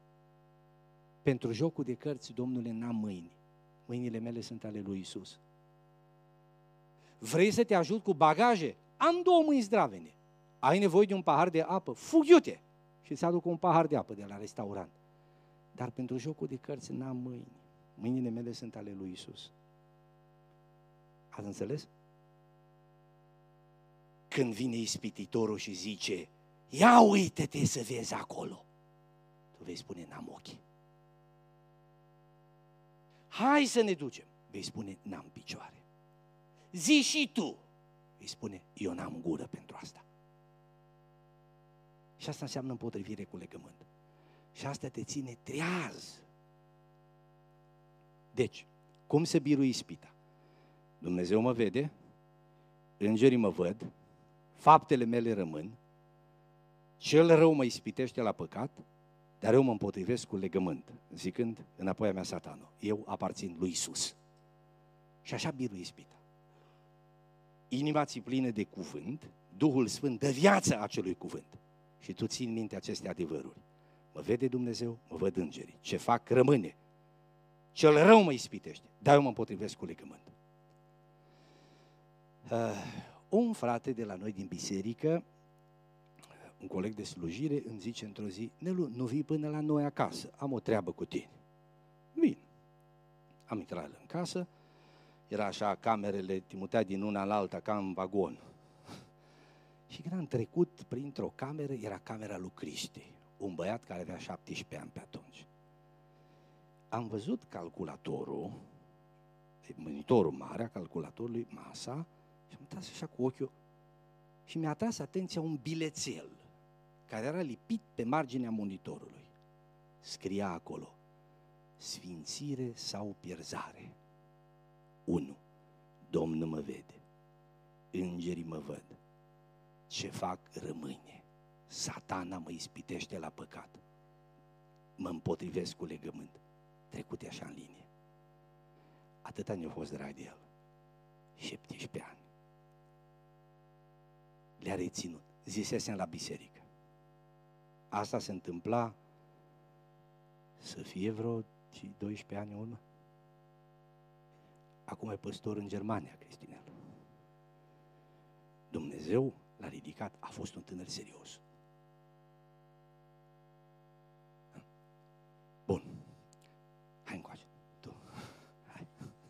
Pentru jocul de cărți, Domnule, n-am mâini. Mâinile mele sunt ale lui Iisus. Vrei să te ajut cu bagaje? Am două mâini zdravene. Ai nevoie de un pahar de apă? Fug iute! Și îți aduc un pahar de apă de la restaurant. Dar pentru jocul de cărți n-am mâini. Mâinile mele sunt ale lui Iisus. Ați înțeles? Când vine ispititorul și zice, ia uite-te să vezi acolo, tu vei spune, n-am ochi. Hai să ne ducem, vei spune, n-am picioare. Zi și tu, vei spune, eu n-am gură pentru asta. Și asta înseamnă împotrivire cu legământ. Și asta te ține treaz. Deci, cum să birui ispita? Dumnezeu mă vede, îngerii mă văd, faptele mele rămân, cel rău mă ispitește la păcat, dar eu mă împotrivesc cu legământ, zicând înapoi a mea satanul, eu aparțin lui Iisus. Și așa birui ispita. Inima ți plină de cuvânt, Duhul Sfânt dă viață acelui cuvânt. Și tu ții în minte aceste adevăruri. Mă vede Dumnezeu, mă văd îngerii. Ce fac rămâne. Cel rău mă ispitește, dar eu mă împotrivesc cu legământ. Uh, un frate de la noi din biserică, un coleg de slujire, îmi zice într-o zi, Nelu, nu vii până la noi acasă, am o treabă cu tine. Vin. Am intrat în casă, era așa, camerele te mutea din una la alta, ca în vagon. Și când am trecut printr-o cameră, era camera lui Cristi, un băiat care avea șaptesprezece ani pe atunci. Am văzut calculatorul, monitorul mare a calculatorului, masa, și am tras așa cu ochiul și mi-a atras atenția un bilețel care era lipit pe marginea monitorului. Scria acolo, sfințire sau pierzare. unu. Domnul mă vede, îngerii mă văd, ce fac rămâne, satana mă ispitește la păcat, mă împotrivesc cu legământ, trecute așa în linie. Atâta ne-a fost drag de el, șaptesprezece ani. Le-a reținut, zisesem la biserică. Asta se întâmpla să fie vreo doisprezece ani în urmă. Acum e păstor în Germania, Cristinel. Dumnezeu l-a ridicat, a fost un tânăr serios. Bun. Hai încoace. Tu. Hai.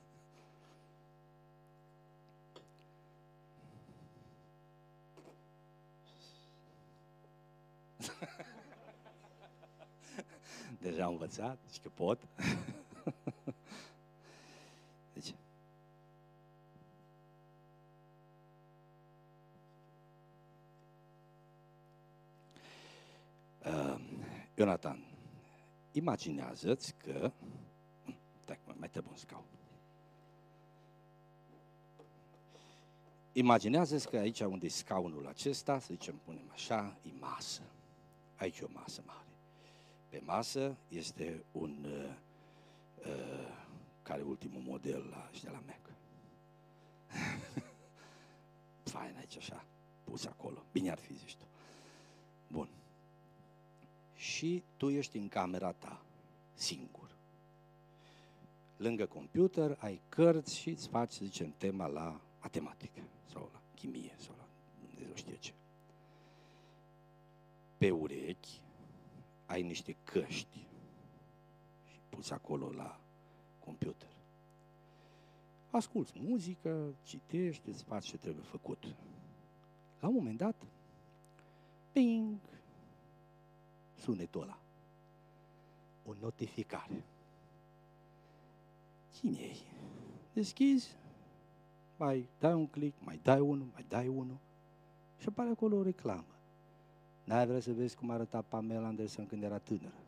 Deja am învățat, zici că pot. Deci, uh, Ionatan, imaginează-ți că, stai, mai trebuie un scaun. Imaginează-ți că aici unde e scaunul acesta, să zicem, punem așa, e masă. Aici e o masă mare. Pe masă este un, uh, uh, care e ultimul model la ăștia la Mac. Fain aici așa, pus acolo. Bine ar fi, zici tu. Bun. Și tu ești în camera ta, singur. Lângă computer ai cărți și îți faci, să zicem, tema la matematică sau la chimie sau la Dumnezeu știe ce. Pe urechi ai niște căști și pus acolo la computer. Asculți muzică, citești, îți faci ce trebuie făcut. La un moment dat, ping, sunetul ăla. O notificare. Cine e? Deschizi, mai dai un click, mai dai unul, mai dai unul și apare acolo o reclamă. N-ai vrea să vezi cum arăta Pamela Anderson când era tânără?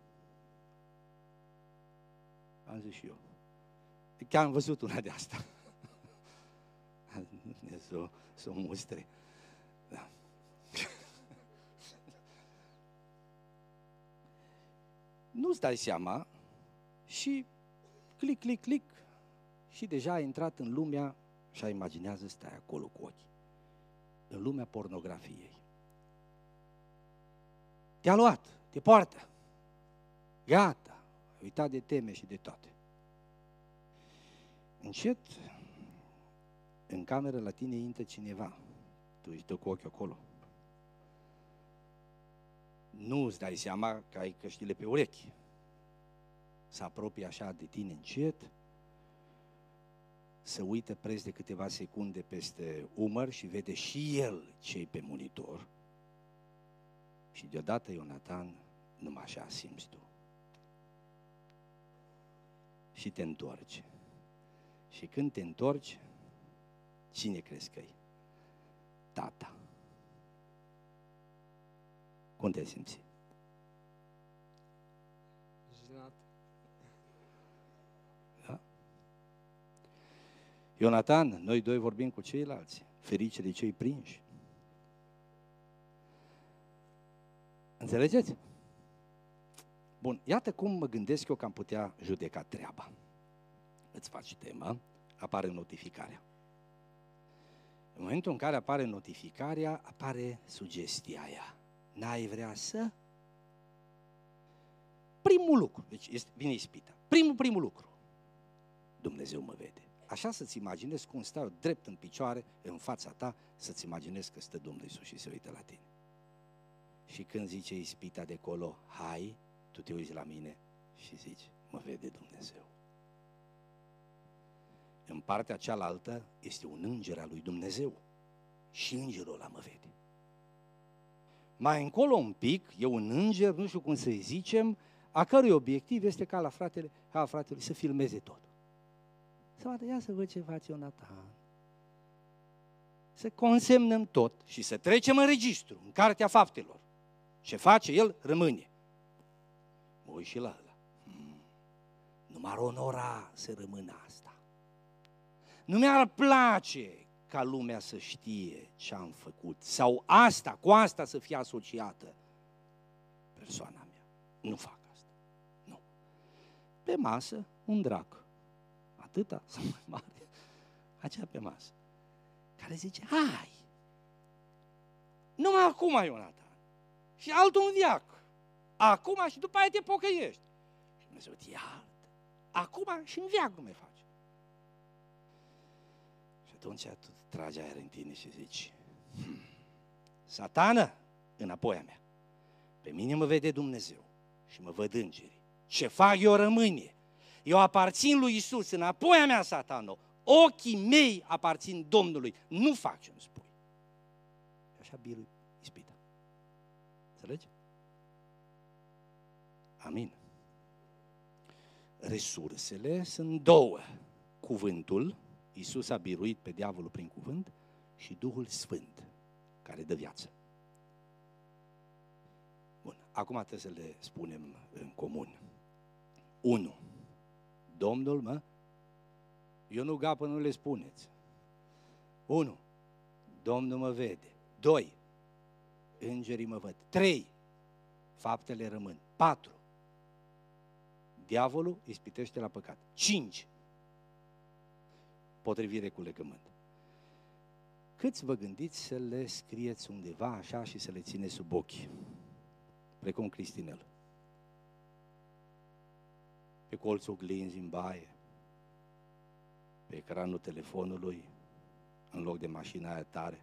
Am zis și eu. Chiar am văzut una de asta. Să o mustre. Da. Nu-ți dai seama și click, click, click și deja ai intrat în lumea și imaginează stai acolo cu ochii. În lumea pornografiei. Te-a luat, te poartă. Gata, ai uitat de teme și de toate. Încet, în cameră la tine intră cineva. Tu îi dă cu ochiul acolo. Nu îți dai seama că ai căștile pe urechi. Se apropie așa de tine încet, se uită preț de câteva secunde peste umăr și vede și el ce-i pe monitor. Și deodată, Ionatan, numai așa simți tu. Și te întorci. Și când te întorci, cine crezi că-i? Tata. Cum te simți? Jenat. Da? Ionatan, noi doi vorbim cu ceilalți. Ferice de cei prinși. Înțelegeți? Bun, iată cum mă gândesc eu că am putea judeca treaba. Îți faci temă, apare notificarea. În momentul în care apare notificarea, apare sugestia aia. N-ai vrea să? Primul lucru, deci este, vine ispita. Primul, primul lucru. Dumnezeu mă vede. Așa să-ți imaginezi cum stau drept în picioare, în fața ta, să-ți imaginezi că stă Domnul Iisus și se uită la tine. Și când zice ispita de acolo, hai, tu te uiți la mine și zici, mă vede Dumnezeu. În partea cealaltă este un înger al lui Dumnezeu și îngerul ăla mă vede. Mai încolo un pic, e un înger, nu știu cum să-i zicem, a cărui obiectiv este ca la fratele, ca la fratele să filmeze tot. Să să vadă, ia să văd ce face Ionatan. Să consemnăm tot și să trecem în registru, în cartea faptelor. Ce face el, rămâne. Mă uit și la ăla. Hmm. Nu m-ar onora să rămână asta. Nu mi-ar place ca lumea să știe ce am făcut. Sau asta, cu asta să fie asociată persoana mea. Nu fac asta. Nu. Pe masă, un drac. Atâta sau mai mare. Aceea pe masă. Care zice, hai, numai acum, Ionatan. Și altul un viac. Acum și după aia te pocăiești. Și Dumnezeu te iartă. Acum și în viac nu mai faci. Și atunci tu tragi aer în tine și zici, hm, Satană, înapoi a mea. Pe mine mă vede Dumnezeu și mă văd îngerii. Ce fac eu rămâne. Eu aparțin lui Iisus, înapoi a mea, Satano. Ochii mei aparțin Domnului. Nu fac ce îmi spui. Și așa birui ispita. Înțelegi? Amin. Resursele sunt două. Cuvântul, Iisus a biruit pe diavolul prin cuvânt, și Duhul Sfânt, care dă viață. Bun, acum trebuie să le spunem în comun. unu. Domnul mă, eu nu gap până nu le spuneți. unu. Domnul mă vede. doi. Îngerii mă văd. trei. Faptele rămân. patru. Diavolul ispitește la păcat. cinci. Potrivire cu legământ. Câți vă gândiți să le scrieți undeva așa și să le țineți sub ochi? Precum Cristinel. Pe colțul oglinzii în baie, pe ecranul telefonului, în loc de mașina aia tare.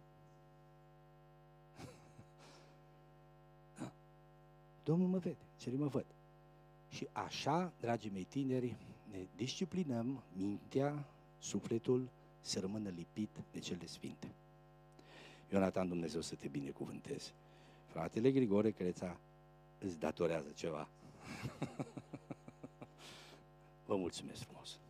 Da. Domnul mă vede, cel mă văd. Și așa, dragii mei tineri, ne disciplinăm mintea, sufletul, să rămână lipit de cele sfinte. Ionatan, Dumnezeu să te binecuvânteze. Fratele Grigore Creța îți datorează ceva. Vă mulțumesc frumos!